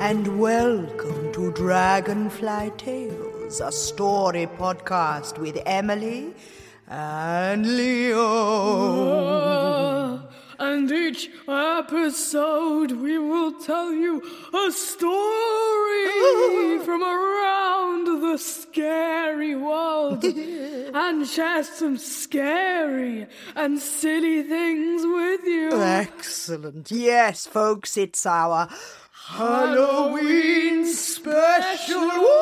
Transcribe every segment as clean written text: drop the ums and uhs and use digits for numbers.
and welcome to Dragonfly Tales, a story podcast with Emily and Leo. And each episode we will tell you a story from around the scary world and share some scary and silly things with you. Excellent. Yes, folks, it's our Halloween special.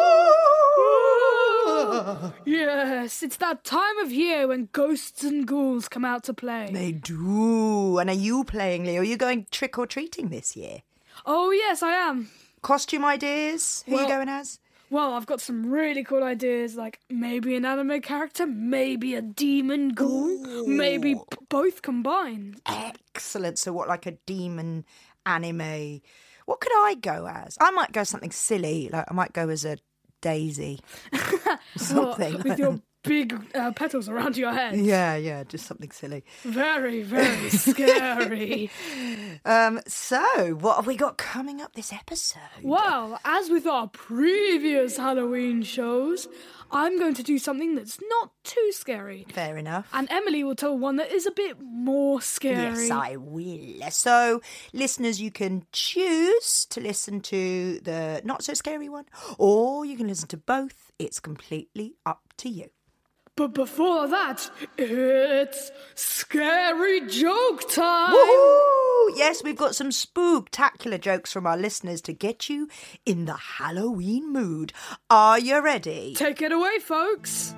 Yes, it's that time of year when ghosts and ghouls come out to play. They do. And are you playing, Leo? Are you going trick-or-treating this year? Oh, yes, I am. Costume ideas? Who are you going as? Well, I've got some really cool ideas, like maybe an anime character, maybe a demon ghoul, maybe both combined. Excellent. So what, like a demon anime? What could I go as? I might go something silly. Like I might go as a daisy. Something. With your big petals around your head. Yeah, just something silly. Very, very scary. So, what have we got coming up this episode? Well, as with our previous Halloween shows, I'm going to do something that's not too scary. Fair enough. And Emily will tell one that is a bit more scary. Yes, I will. So, listeners, you can choose to listen to the not-so-scary one, or you can listen to both. It's completely up to you. But before that, it's Scary Joke Time! Woohoo! Yes, we've got some spooktacular jokes from our listeners to get you in the Halloween mood. Are you ready? Take it away, folks!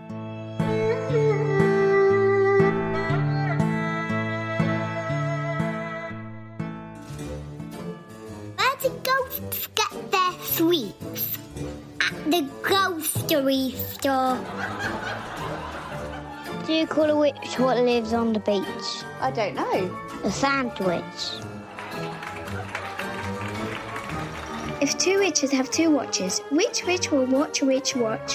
Where do ghosts get their sweets? At the grocery store. Do you call a witch what lives on the beach? I don't know. A sandwich. If two witches have two watches, which witch will watch which watch?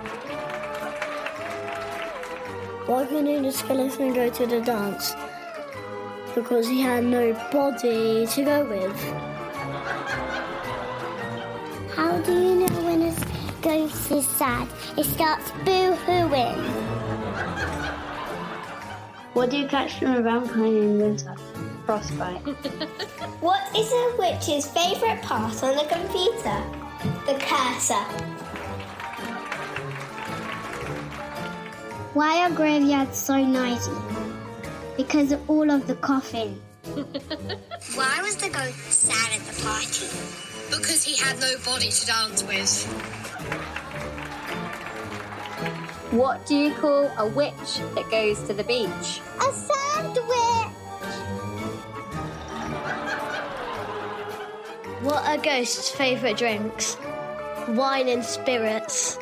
Why couldn't the skeleton go to the dance? Because he had no body to go with. How do you know when a ghost is sad? It starts boo-hooing. What do you catch from a vampire in winter? Frostbite. What is a witch's favourite part on the computer? The cursor. Why are graveyards so noisy? Because of all of the coughing. Why was the ghost sad at the party? Because he had no body to dance with. What do you call a witch that goes to the beach? A sandwich! What are ghosts' favourite drinks? Wine and spirits.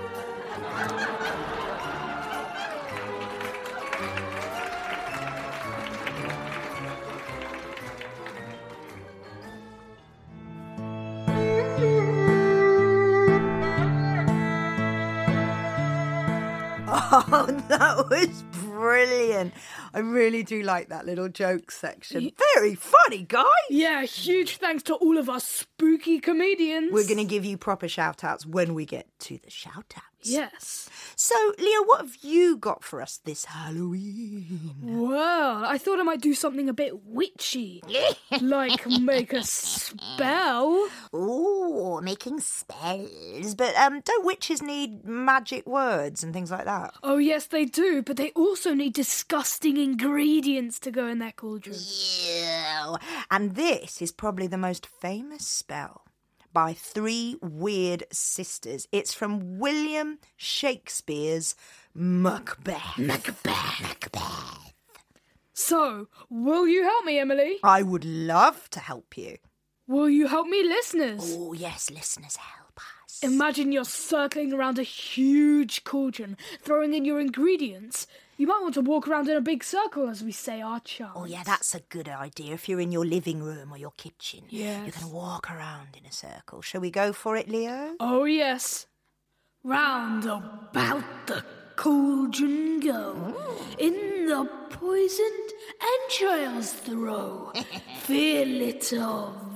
Oh, that was brilliant. I really do like that little joke section. Very funny, guys. Yeah, huge thanks to all of our spooky comedians. We're going to give you proper shout-outs when we get to the shout-outs. Yes. So, Leo, what have you got for us this Halloween? Well, I thought I might do something a bit witchy. Like make a spell. Ooh, making spells. But don't witches need magic words and things like that? Oh, yes, they do, but they also need disgusting ingredients to go in their cauldron. Ew. And this is probably the most famous spell by three weird sisters. It's from William Shakespeare's Macbeth. Macbeth. So, will you help me, Emily? I would love to help you. Will you help me, listeners? Oh, yes, listeners, help us. Imagine you're circling around a huge cauldron, throwing in your ingredients. You might want to walk around in a big circle as we say our chant. Oh, yeah, that's a good idea. If you're in your living room or your kitchen, Yes. you're going to walk around in a circle. Shall we go for it, Leo? Oh, yes. Round about the cauldron go, in the poisoned entrails throw, fill it of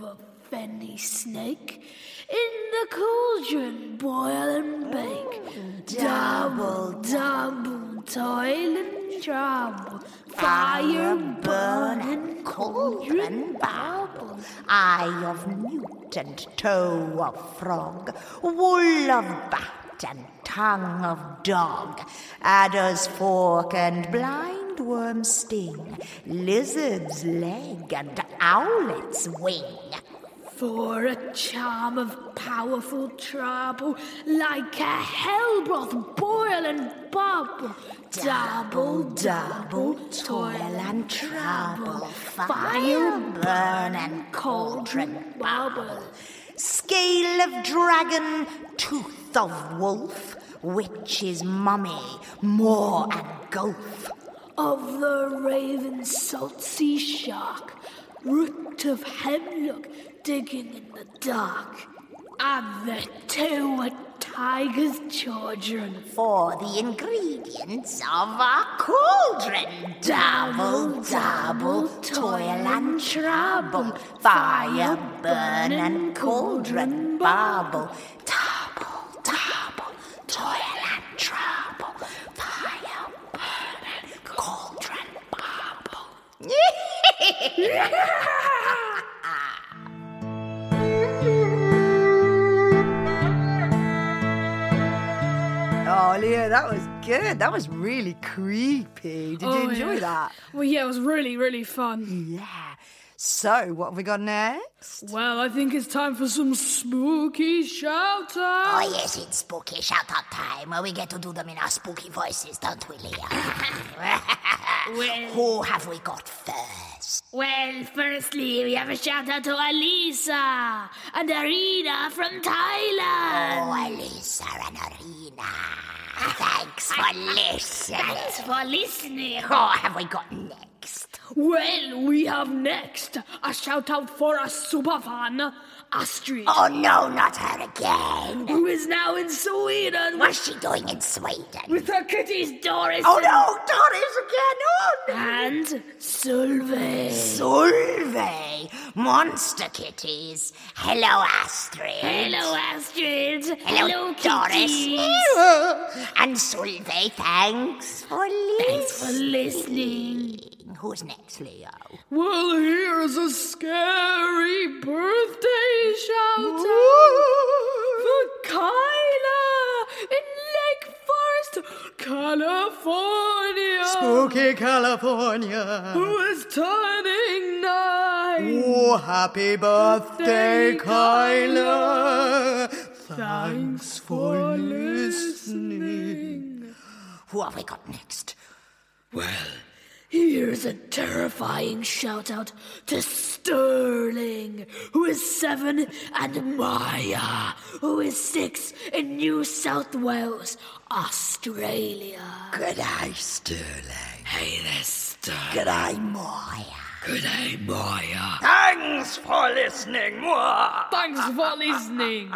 fenny snake. In the cauldron, boil and bake. Double, double, toil and trouble. Fire burn and cauldron bubble. Eye of newt and toe of frog, wool of bat and tongue of dog, adder's fork and blind worm's sting, lizard's leg and owlet's wing. For a charm of powerful trouble, like a hell broth, boil and bubble. Double, double, toil and trouble, fire burn and cauldron bubble. Scale of dragon, tooth of wolf, witch's mummy, moor and gulf. Of the raven, salt sea shark, root of hemlock, digging in the dark. And the two a tiger's children. For the ingredients of our cauldron. Double, double, toil and trouble, fire burn and cauldron bubble. Double, double, toil and trouble, fire burn and cauldron bubble. Oh, Leah, that was good. That was really creepy. Did you enjoy that? Well, yeah, it was really, really fun. Yeah. So, what have we got next? Well, I think it's time for some spooky shout-outs. Oh, yes, it's spooky shout-out time, where we get to do them in our spooky voices, don't we, Leah? Who have we got first? Well, firstly, we have a shout-out to Alisa and Arena from Thailand. Oh, Alisa and Arena. Thanks for listening. Thanks for listening. Oh, have we got next? Well, we have next a shout-out for a superfan, Astrid. Oh, no, not her again. Who is now in Sweden. What's she doing in Sweden? With her kitties, Doris. Oh, no, Doris again. And Solveig. Solveig. Monster kitties. Hello, Astrid. Hello, Astrid. Hello, Doris. Kitties. And Solveig, thanks for listening. Who's next, Leo? Well, here's a scary birthday shout-out for Kyla in Lake Forest, California. Spooky California. Who is turning 9. Oh, happy birthday, Kyla. Thanks for listening. Who have we got next? Well, here's a terrifying shout-out to Sterling, who is 7, and Maya, who is 6 in New South Wales, Australia. G'day, Sterling. Hey there, Sterling. G'day, Maya. G'day, Maya. Thanks for listening, Maya. Thanks for listening.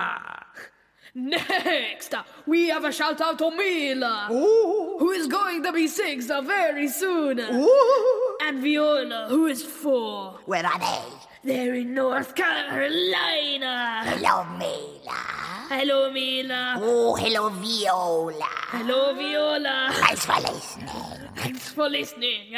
Next, we have a shout-out to Mila, who is going to be 6 very soon. And Viola, who is 4. Where are they? They're in North Carolina. Hello, Mila. Hello, Mila. Oh, hello, Viola. Hello, Viola. Thanks for listening. Thanks for listening.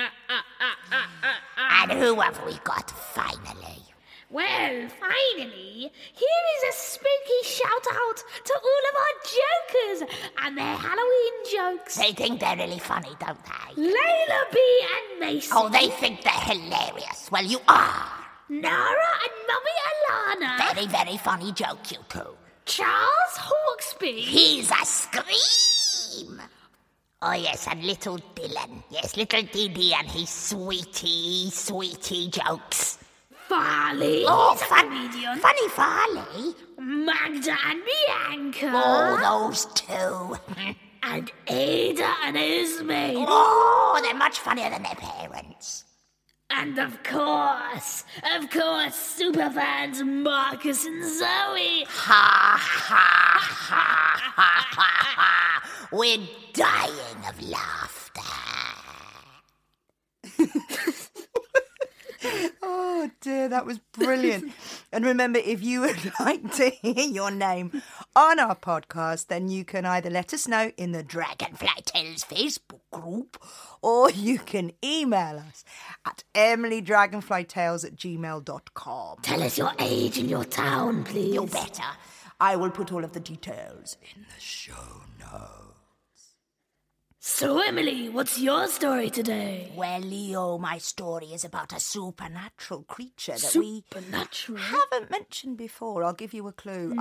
And who have we got finally? Well, finally, here is a spooky shout-out to all of our jokers and their Halloween jokes. They think they're really funny, don't they? Layla B and Mason. Oh, they think they're hilarious. Well, you are. Nara and Mummy Alana. Very, very funny joke, you two. Charles Hawksby. He's a scream. Oh, yes, and little Dylan. Yes, little Diddy and his sweetie jokes. Farley. Oh, He's a comedian. Funny Farley. Magda and Bianca. Oh, those two. And Ada and Esme. Oh, they're much funnier than their parents. And of course, superfans Marcus and Zoe. Ha, ha, ha, ha, ha, ha. We're dying of laughter. Oh dear, that was brilliant. And remember, if you would like to hear your name on our podcast, then you can either let us know in the Dragonfly Tales Facebook group, or you can email us at emilydragonflytales@gmail.com. Tell us your age and your town, please. You better. I will put all of the details in the show notes. So, Emily, what's your story today? Well, Leo, my story is about a supernatural creature that Supernatural? we Haven't mentioned before. I'll give you a clue.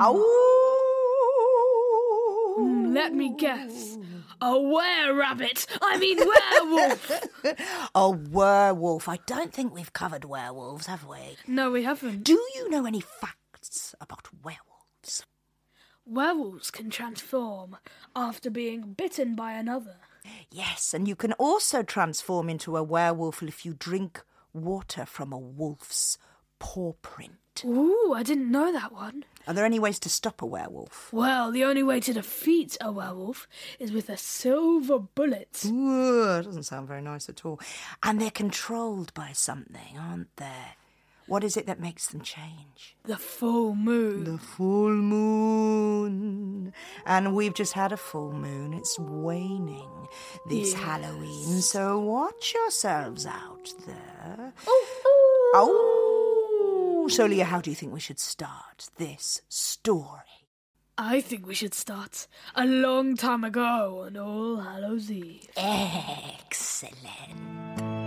Let me guess. A were-rabbit. I mean werewolf. A werewolf. I don't think we've covered werewolves, have we? No, we haven't. Do you know any facts about werewolves? Werewolves can transform after being bitten by another. Yes, and you can also transform into a werewolf if you drink water from a wolf's paw print. Ooh, I didn't know that one. Are there any ways to stop a werewolf? Well, the only way to defeat a werewolf is with a silver bullet. Ooh, that doesn't sound very nice at all. And they're controlled by something, aren't they? What is it that makes them change? The full moon. The full moon. And we've just had a full moon. It's waning this Halloween, so watch yourselves out there. Oh! So, Leah, how do you think we should start this story? I think we should start a long time ago on All Hallows Eve. Excellent.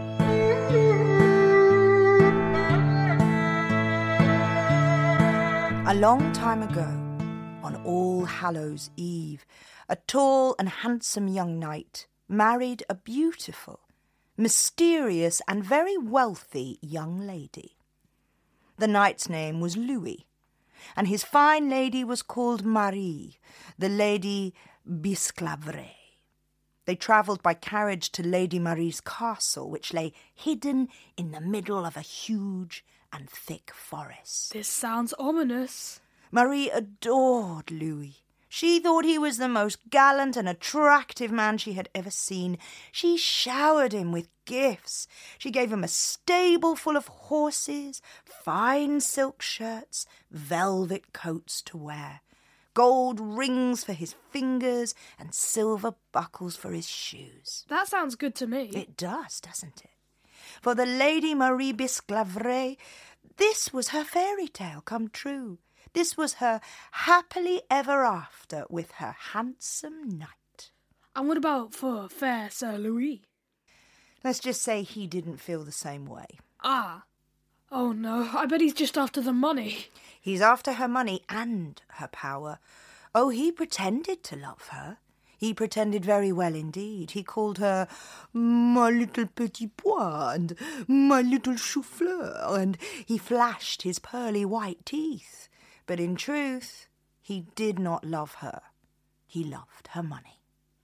A long time ago, on All Hallows Eve, a tall and handsome young knight married a beautiful, mysterious and very wealthy young lady. The knight's name was Louis, and his fine lady was called Marie, the Lady Bisclavret. They travelled by carriage to Lady Marie's castle, which lay hidden in the middle of a huge and thick forest. This sounds ominous. Marie adored Louis. She thought he was the most gallant and attractive man she had ever seen. She showered him with gifts. She gave him a stable full of horses, fine silk shirts, velvet coats to wear, gold rings for his fingers, and silver buckles for his shoes. That sounds good to me. It does, doesn't it? For the Lady Marie Bisclavret, this was her fairy tale come true. This was her happily ever after with her handsome knight. And what about for fair Sir Louis? Let's just say he didn't feel the same way. Ah. Oh no, I bet he's just after the money. He's after her money and her power. Oh, he pretended to love her. He pretended very well indeed. He called her my little petit pois and my little chou-fleur, and he flashed his pearly white teeth. But in truth, he did not love her. He loved her money.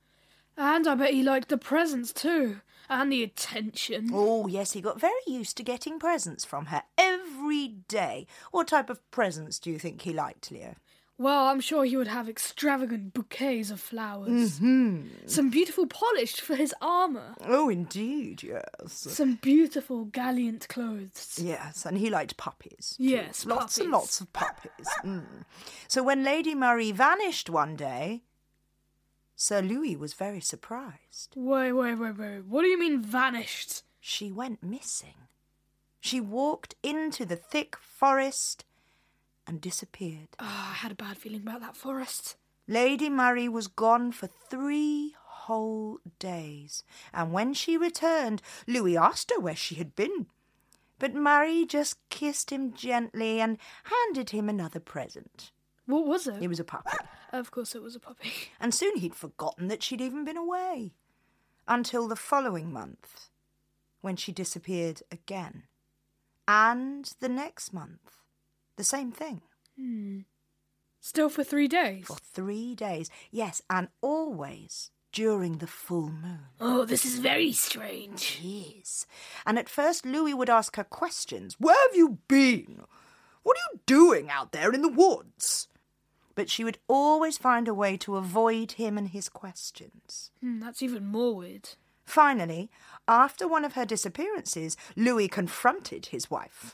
And I bet he liked the presents too, and the attention. Oh, yes, he got very used to getting presents from her every day. What type of presents do you think he liked, Leah? Well, I'm sure he would have extravagant bouquets of flowers. Mm-hmm. Some beautiful polish for his armour. Oh, indeed, yes. Some beautiful gallant clothes. Yes, and he liked puppies. Yes, lots puppies. and lots of puppies. So when Lady Marie vanished one day, Sir Louis was very surprised. Wait. What do you mean vanished? She went missing. She walked into the thick forest and disappeared. Oh, I had a bad feeling about that forest. Lady Marie was gone for 3 whole days, and when she returned, Louis asked her where she had been. But Marie just kissed him gently and handed him another present. What was it? It was a puppy. Of course it was a puppy. And soon he'd forgotten that she'd even been away. Until the following month, when she disappeared again. And the next month, the same thing. Still for 3 days? For 3 days. Yes, and always during the full moon. Oh, this is very strange. It is. And at first Louis would ask her questions. Where have you been? What are you doing out there in the woods? But she would always find a way to avoid him and his questions. That's even more weird. Finally, after one of her disappearances, Louis confronted his wife.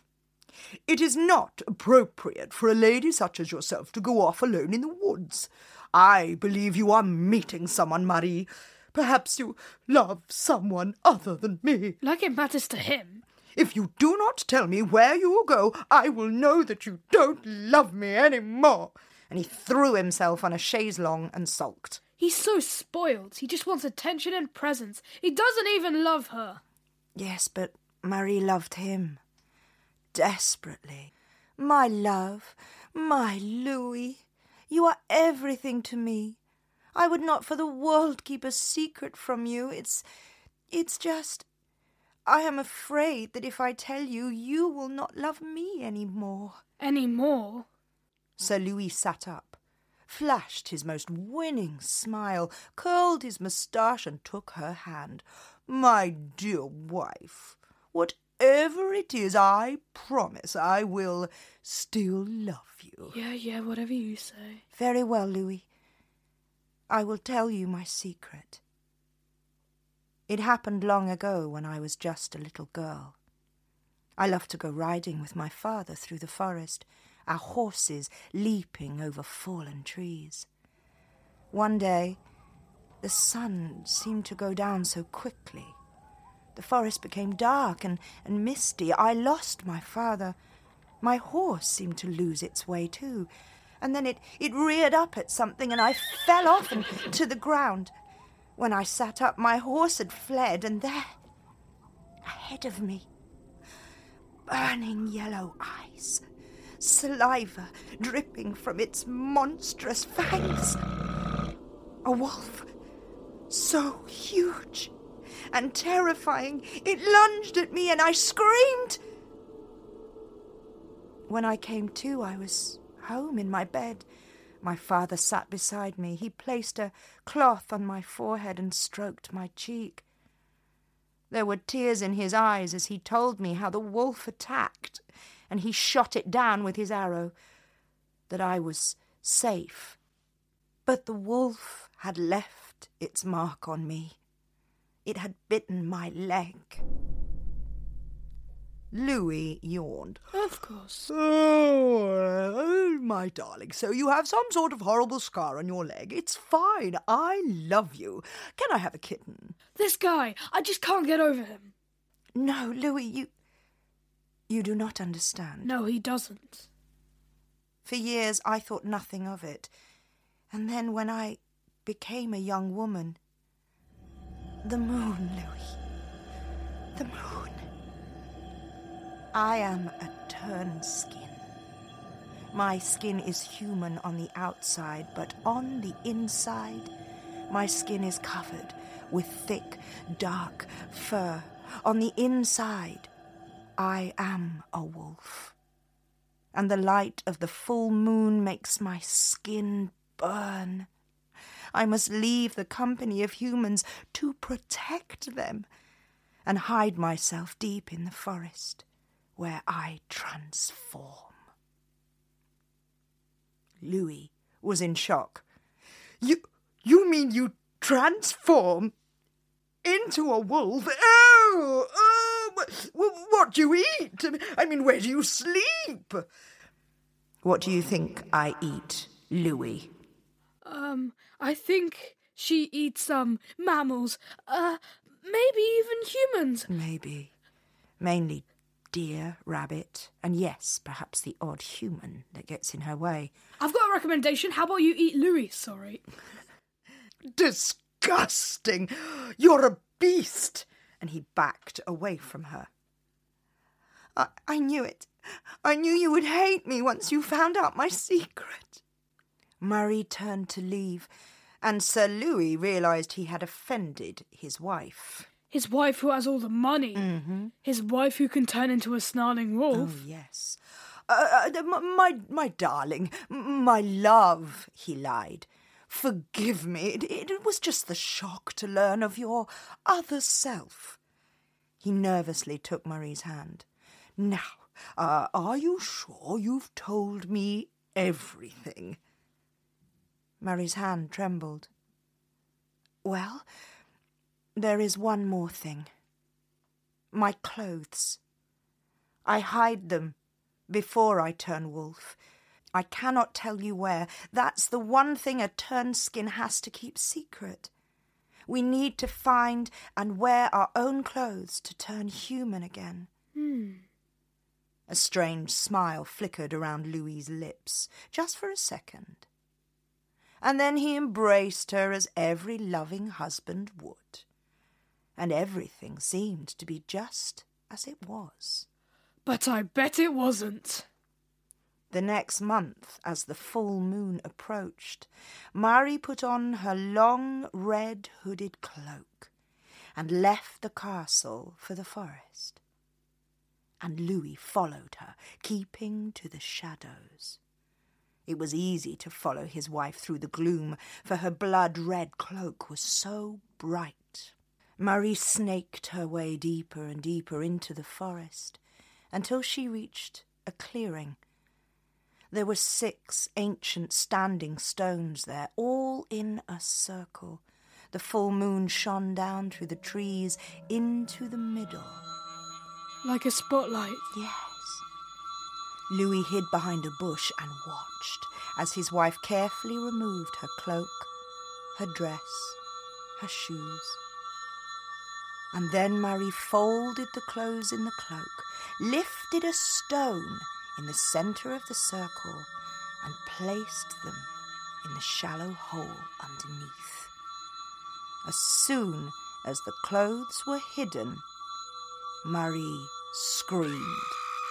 It is not appropriate for a lady such as yourself to go off alone in the woods. I believe you are meeting someone, Marie. Perhaps you love someone other than me. Like it matters to him. If you do not tell me where you will go, I will know that you don't love me any more. And he threw himself on a chaise longue and sulked. He's so spoiled. He just wants attention and presents. He doesn't even love her. Yes, but Marie loved him. Desperately. My love, my Louis, you are everything to me. I would not for the world keep a secret from you. It's just, I am afraid that if I tell you, you will not love me any more. Any more? Sir Louis sat up, flashed his most winning smile, curled his moustache and took her hand. My dear wife, whatever it is, I promise I will still love you. Yeah, whatever you say. Very well, Louis. I will tell you my secret. It happened long ago when I was just a little girl. I loved to go riding with my father through the forest, our horses leaping over fallen trees. One day, the sun seemed to go down so quickly. The forest became dark and misty. I lost my father. My horse seemed to lose its way too. And then it reared up at something and I fell off and to the ground. When I sat up, my horse had fled, and there, ahead of me, burning yellow eyes, saliva dripping from its monstrous fangs. A wolf, so huge and terrifying, it lunged at me and I screamed. When I came to, I was home in my bed. My father sat beside me. He placed a cloth on my forehead and stroked my cheek. There were tears in his eyes as he told me how the wolf attacked, and he shot it down with his arrow, that I was safe. But the wolf had left its mark on me. It had bitten my leg. Louis yawned. Of course. Oh, my darling, so you have some sort of horrible scar on your leg. It's fine. I love you. Can I have a kitten? This guy, I just can't get over him. No, Louis, you do not understand. No, he doesn't. For years I thought nothing of it. And then when I became a young woman... The moon, Louis. The moon. I am a turned skin. My skin is human on the outside, but on the inside, my skin is covered with thick, dark fur. On the inside, I am a wolf. And the light of the full moon makes my skin burn. I must leave the company of humans to protect them and hide myself deep in the forest, where I transform. Louis was in shock. You mean you transform into a wolf? What do you eat? I mean, where do you sleep? What do you think I eat, Louis? I think she eats mammals. Maybe even humans. Maybe. Mainly deer, rabbit, and yes, perhaps the odd human that gets in her way. I've got a recommendation. How about you eat Louis? Sorry. Disgusting! You're a beast! And he backed away from her. I knew it. I knew you would hate me once you found out my secret. Marie turned to leave, and Sir Louis realised he had offended his wife. His wife who has all the money. Mm-hmm. His wife who can turn into a snarling wolf. Oh, yes. My darling, my love, he lied. Forgive me. It was just the shock to learn of your other self. He nervously took Marie's hand. Now, are you sure you've told me everything? Marie's hand trembled. Well, there is one more thing. My clothes. I hide them before I turn wolf. I cannot tell you where. That's the one thing a turned skin has to keep secret. We need to find and wear our own clothes to turn human again. A strange smile flickered around Louis's lips, just for a second. And then he embraced her as every loving husband would. And everything seemed to be just as it was. But I bet it wasn't. The next month, as the full moon approached, Marie put on her long red hooded cloak and left the castle for the forest. And Louis followed her, keeping to the shadows. It was easy to follow his wife through the gloom, for her blood-red cloak was so bright. Marie snaked her way deeper and deeper into the forest, until she reached a clearing. There were 6 ancient standing stones there, all in a circle. The full moon shone down through the trees into the middle. Like a spotlight? Yes. Louis hid behind a bush and watched as his wife carefully removed her cloak, her dress, her shoes. And then Marie folded the clothes in the cloak, lifted a stone in the centre of the circle, and placed them in the shallow hole underneath. As soon as the clothes were hidden, Marie screamed.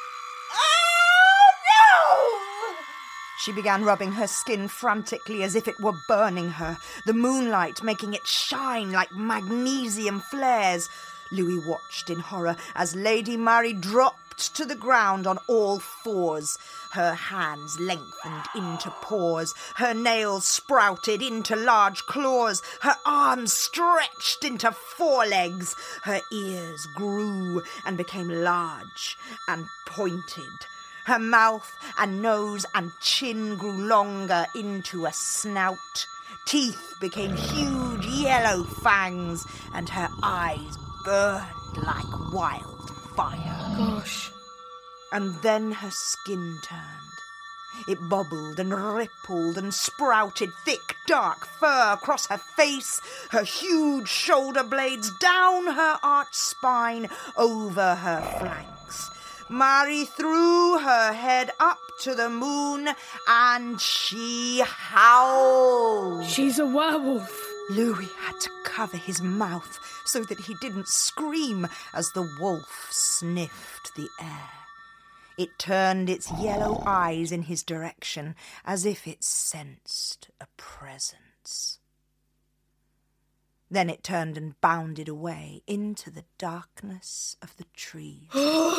"Oh, no!" She began rubbing her skin frantically as if it were burning her, the moonlight making it shine like magnesium flares. Louis watched in horror as Lady Marie dropped to the ground on all fours. Her hands lengthened into paws, her nails sprouted into large claws, her arms stretched into forelegs, her ears grew and became large and pointed. Her mouth and nose and chin grew longer into a snout. Teeth became huge yellow fangs, and her eyes burned like wildfire. Gosh. And then her skin turned. It bubbled and rippled and sprouted thick, dark fur across her face, her huge shoulder blades down her arched spine, over her flanks. Marie threw her head up to the moon and she howled. She's a werewolf. Louis had to cover his mouth so that he didn't scream as the wolf sniffed the air. It turned its yellow eyes in his direction as if it sensed a presence. Then it turned and bounded away into the darkness of the trees.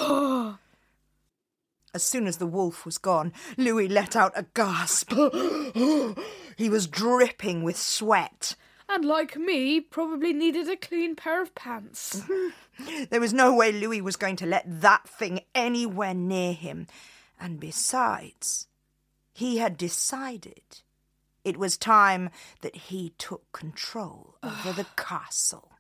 As soon as the wolf was gone, Louis let out a gasp. He was dripping with sweat. And like me, probably needed a clean pair of pants. There was no way Louis was going to let that thing anywhere near him. And besides, he had decided it was time that he took control over the castle.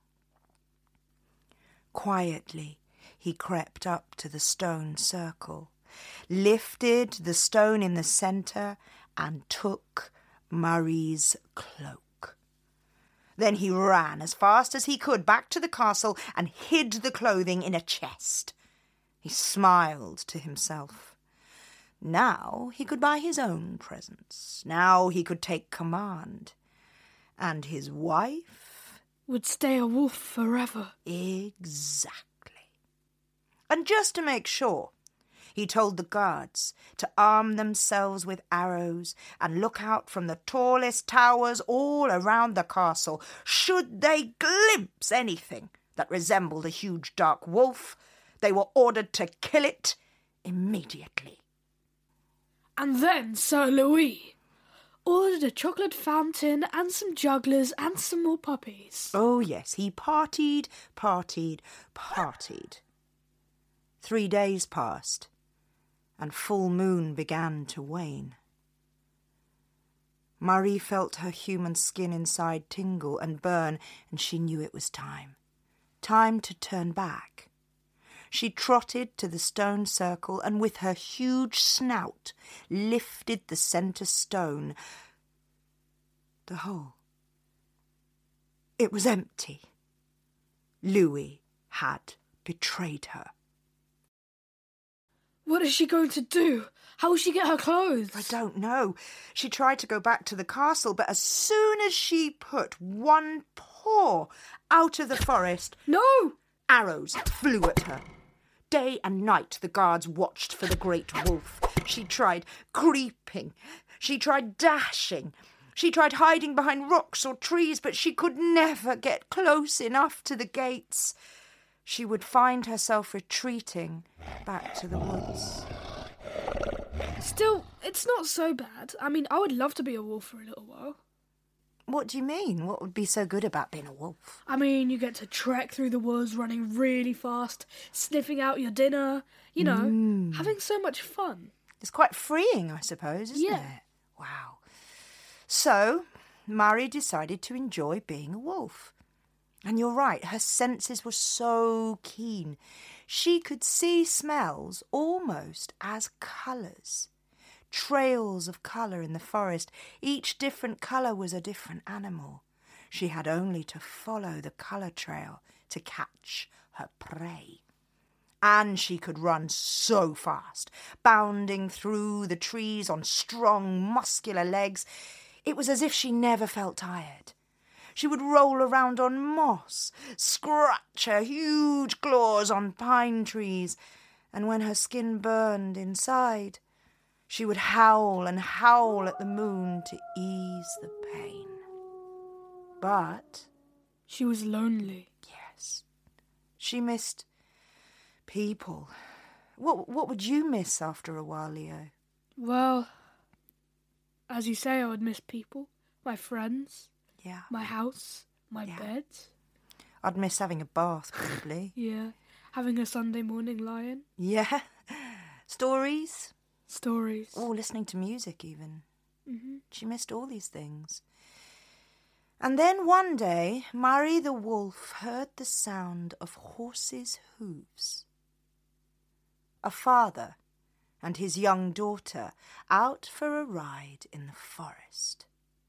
Quietly, he crept up to the stone circle, lifted the stone in the centre, and took Marie's cloak. Then he ran as fast as he could back to the castle and hid the clothing in a chest. He smiled to himself. Now he could buy his own presents. Now he could take command. And his wife would stay a wolf forever. Exactly. And just to make sure, he told the guards to arm themselves with arrows and look out from the tallest towers all around the castle. Should they glimpse anything that resembled a huge dark wolf, they were ordered to kill it immediately. And then Sir Louis ordered a chocolate fountain and some jugglers and some more puppies. Oh, yes, he partied. 3 days passed, and full moon began to wane. Marie felt her human skin inside tingle and burn, and she knew it was time. Time to turn back. She trotted to the stone circle and with her huge snout lifted the centre stone. The hole. It was empty. Louis had betrayed her. What is she going to do? How will she get her clothes? I don't know. She tried to go back to the castle, but as soon as she put one paw out of the forest... No! Arrows flew at her. Day and night the guards watched for the great wolf. She tried creeping. She tried dashing. She tried hiding behind rocks or trees, but she could never get close enough to the gates. She would find herself retreating back to the woods. Still, it's not so bad. I mean, I would love to be a wolf for a little while. What do you mean? What would be so good about being a wolf? I mean, you get to trek through the woods running really fast, sniffing out your dinner, having so much fun. It's quite freeing, I suppose, isn't Yeah. it? Wow. So, Marie decided to enjoy being a wolf. And you're right, her senses were so keen. She could see smells almost as colours. Trails of colour in the forest. Each different colour was a different animal. She had only to follow the colour trail to catch her prey. And she could run so fast, bounding through the trees on strong, muscular legs. It was as if she never felt tired. She would roll around on moss, scratch her huge claws on pine trees, and when her skin burned inside, she would howl and howl at the moon to ease the pain. But she was lonely. Yes, she missed people. What would you miss after a while, Leo? Well, as you say, I would miss people, my friends. Yeah. My house, my bed. I'd miss having a bath, probably. Yeah. Having a Sunday morning lion. Yeah. Stories. Oh, listening to music even. Mm-hmm. She missed all these things. And then one day, Marie the wolf heard the sound of horses' hooves. A father and his young daughter out for a ride in the forest.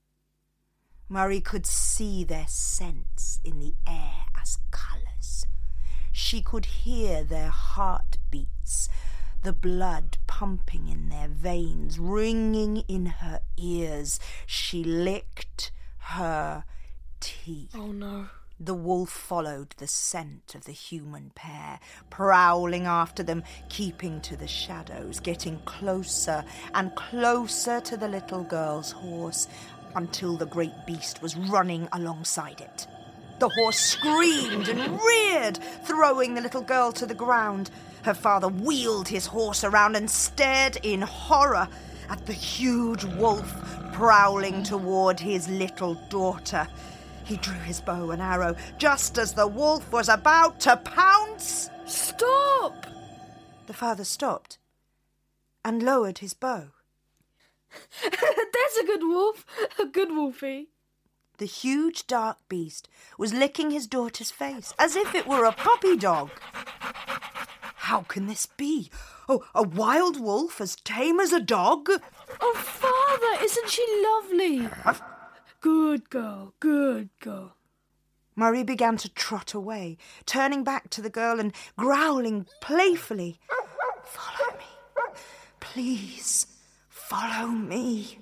Marie could see their scents in the air as colours. She could hear their heartbeats, the blood pumping in their veins, ringing in her ears. She licked her teeth. Oh no. The wolf followed the scent of the human pair, prowling after them, keeping to the shadows, getting closer and closer to the little girl's horse, until the great beast was running alongside it. The horse screamed and reared, throwing the little girl to the ground. Her father wheeled his horse around and stared in horror at the huge wolf prowling toward his little daughter. He drew his bow and arrow just as the wolf was about to pounce. Stop! The father stopped and lowered his bow. There's a good wolf. A good wolfie. The huge dark beast was licking his daughter's face as if it were a puppy dog. How can this be? Oh, a wild wolf as tame as a dog? Oh, Father, isn't she lovely? Good girl, good girl. Marie began to trot away, turning back to the girl and growling playfully. Follow me. Please, follow me.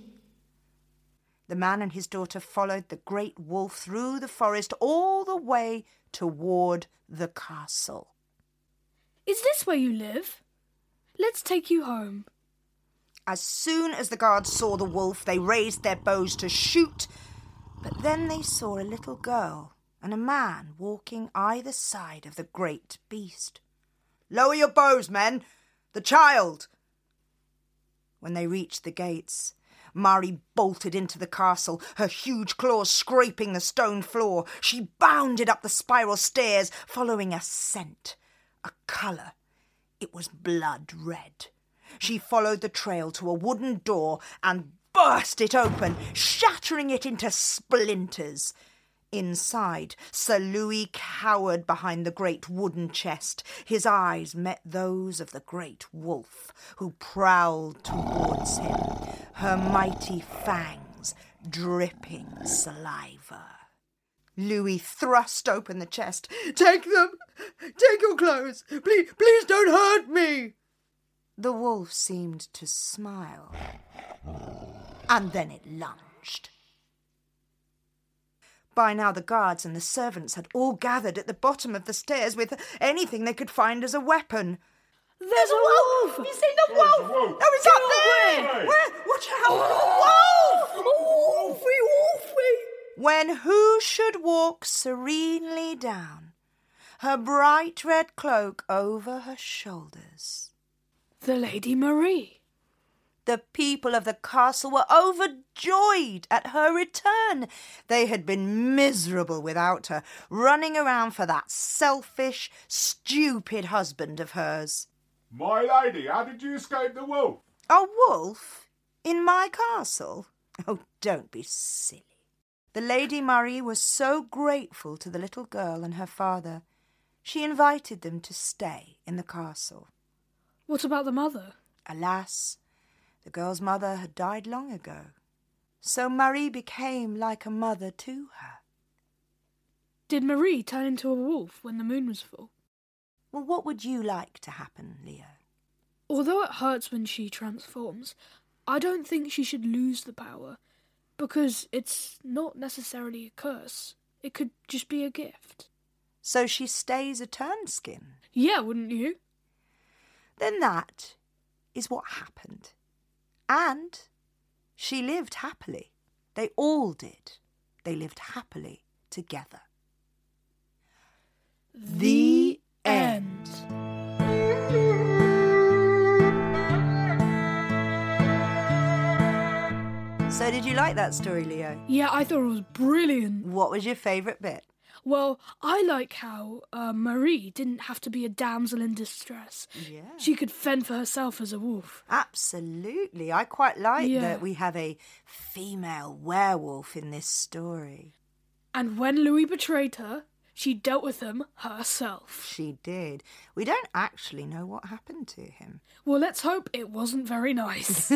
The man and his daughter followed the great wolf through the forest all the way toward the castle. Is this where you live? Let's take you home. As soon as the guards saw the wolf, they raised their bows to shoot. But then they saw a little girl and a man walking either side of the great beast. "Lower your bows, men! The child!" When they reached the gates, Marie bolted into the castle, her huge claws scraping the stone floor. She bounded up the spiral stairs, following a scent, a colour. It was blood red. She followed the trail to a wooden door and burst it open, shattering it into splinters. Inside, Sir Louis cowered behind the great wooden chest. His eyes met those of the great wolf, who prowled towards him, her mighty fangs dripping saliva. Louis thrust open the chest. "Take them! Take your clothes! Please don't hurt me!" The wolf seemed to smile, and then it lunged. By now the guards and the servants had all gathered at the bottom of the stairs with anything they could find as a weapon. There's a wolf! Have you seen the wolf? Oh, it's up there! Where? Watch out! Wolf! Wolfie! When who should walk serenely down, her bright red cloak over her shoulders? The Lady Marie. The people of the castle were overjoyed at her return. They had been miserable without her, running around for that selfish, stupid husband of hers. "My lady, how did you escape the wolf?" "A wolf? In my castle? Oh, don't be silly." The Lady Marie was so grateful to the little girl and her father, she invited them to stay in the castle. What about the mother? Alas, the girl's mother had died long ago, so Marie became like a mother to her. Did Marie turn into a wolf when the moon was full? Well, what would you like to happen, Leo? Although it hurts when she transforms, I don't think she should lose the power, because it's not necessarily a curse. It could just be a gift. So she stays a turnskin? Yeah, wouldn't you? Then that is what happened. And she lived happily. They all did. They lived happily together. The end. So did you like that story, Leo? Yeah, I thought it was brilliant. What was your favourite bit? Well, I like how Marie didn't have to be a damsel in distress. Yeah. She could fend for herself as a wolf. Absolutely. I quite like that we have a female werewolf in this story. And when Louis betrayed her, she dealt with him herself. She did. We don't actually know what happened to him. Well, let's hope it wasn't very nice.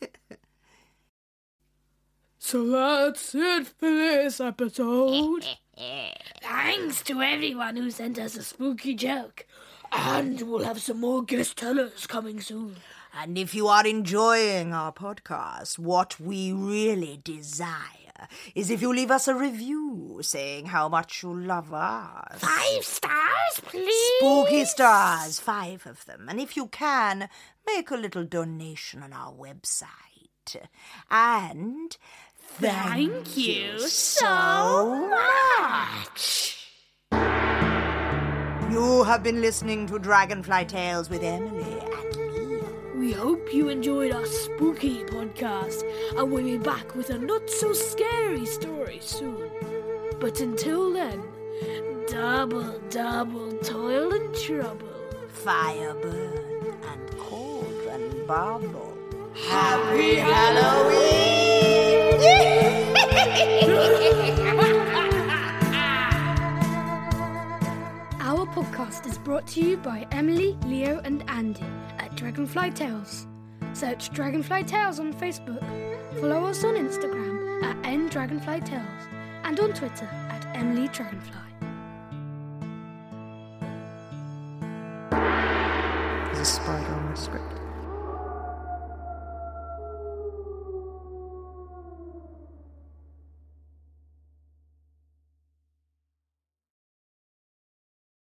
So that's it for this episode. Thanks to everyone who sent us a spooky joke. And we'll have some more guest tellers coming soon. And if you are enjoying our podcast, what we really desire is if you leave us a review saying how much you love us. 5 stars, please. Spooky stars, 5 of them. And if you can, make a little donation on our website. And thank you so much. You have been listening to Dragonfly Tales with Emily and Leo. We hope you enjoyed our spooky podcast, and we'll be back with a not-so-scary story soon. But until then, double toil and trouble. Fire burn and cauldron bubble. Happy Halloween! Our podcast is brought to you by Emily, Leo and Andy at Dragonfly Tales. Search Dragonfly Tales on Facebook. Follow us on Instagram at @ndragonflytales and on Twitter at @EmilyDragonfly. There's a spider on the script.